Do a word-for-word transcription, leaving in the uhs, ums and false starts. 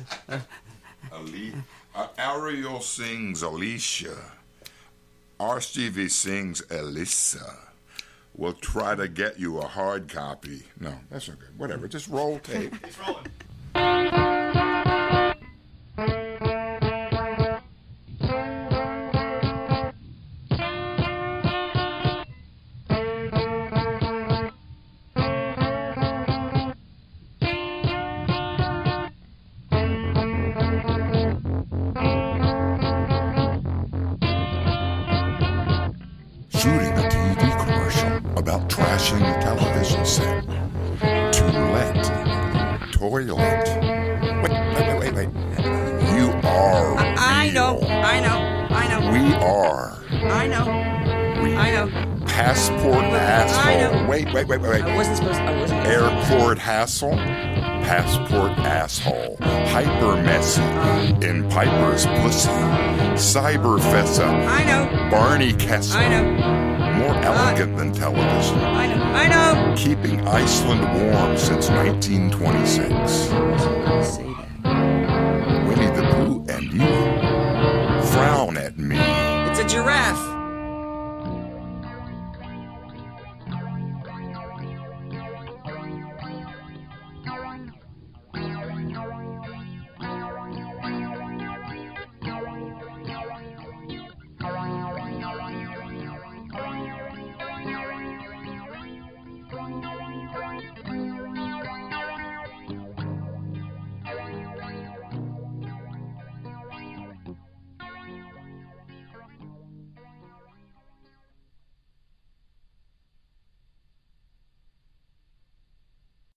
Ali- uh, Ariel sings Alicia. R. Stevie sings Elisa. We'll try to get you a hard copy. No, that's okay. Whatever. Just roll tape. It's rolling. Shooting a T V commercial about trashing the television set. To let. Toilet. Wait, wait, wait, wait, wait. You are I, I real. know, I know, I know. We are. I know. We I know. Passport asshole. I know. Wait, wait, wait, wait. I wasn't supposed to. I wasn't. Airport hassle. Passport asshole. Hyper messy. In Piper's pussy. Cyber fessa. I know. Barney Kessel. I know. More elegant than television. I know. I know. Keeping Iceland warm since nineteen twenty-six. Say that. Winnie the Pooh and you frown at me. It's a giraffe.